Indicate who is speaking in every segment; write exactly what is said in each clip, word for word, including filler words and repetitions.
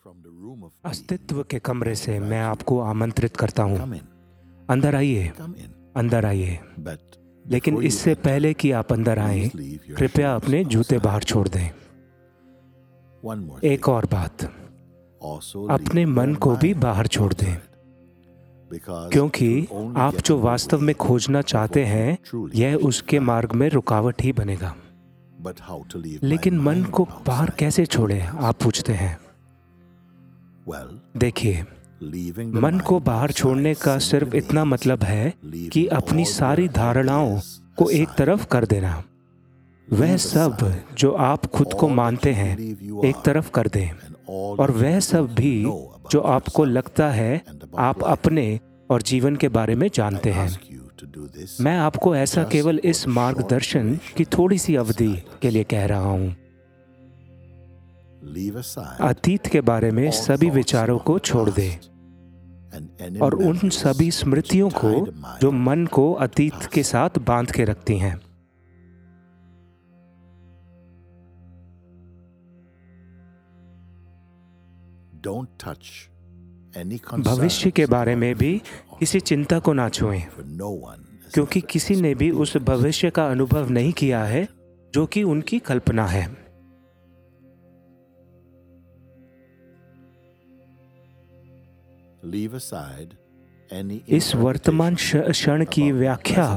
Speaker 1: अस्तित्व के कमरे से मैं आपको आमंत्रित करता हूँ। अंदर आइए, अंदर आइए। लेकिन इससे पहले कि आप अंदर आएं, कृपया अपने जूते बाहर छोड़ दें। एक और बात, अपने मन को भी बाहर छोड़ दें, क्योंकि आप जो वास्तव में खोजना चाहते हैं, यह उसके मार्ग में रुकावट ही बनेगा। लेकिन मन को बाहर कैसे छोड़ें, आप पूछते हैं। देखिए, मन को बाहर छोड़ने का सिर्फ इतना मतलब है कि अपनी सारी धारणाओं को एक तरफ कर देना। वह सब जो आप खुद को मानते हैं, एक तरफ कर दें, और वह सब भी जो आपको लगता है आप अपने और जीवन के बारे में जानते हैं। मैं आपको ऐसा केवल इस मार्गदर्शन की थोड़ी सी अवधि के लिए कह रहा हूँ। अतीत के बारे में सभी विचारों को छोड़ दें और उन सभी स्मृतियों को जो मन को अतीत के साथ बांध के रखती हैं। भविष्य के बारे में भी किसी चिंता को ना छुएं, क्योंकि किसी ने भी उस भविष्य का अनुभव नहीं किया है जो कि उनकी कल्पना है। इस वर्तमान क्षण की व्याख्या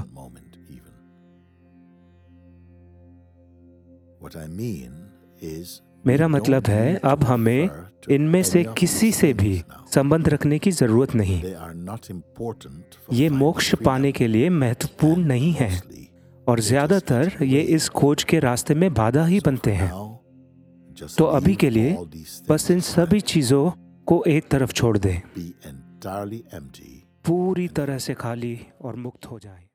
Speaker 1: मेरा मतलब है, अब हमें इनमें से किसी से भी संबंध रखने की जरूरत नहीं। ये मोक्ष पाने के लिए महत्वपूर्ण नहीं है और ज्यादातर ये इस खोज के रास्ते में बाधा ही बनते हैं। तो अभी के लिए बस इन सभी चीजों को एक तरफ छोड़ दें, पूरी तरह से खाली और मुक्त हो जाएं।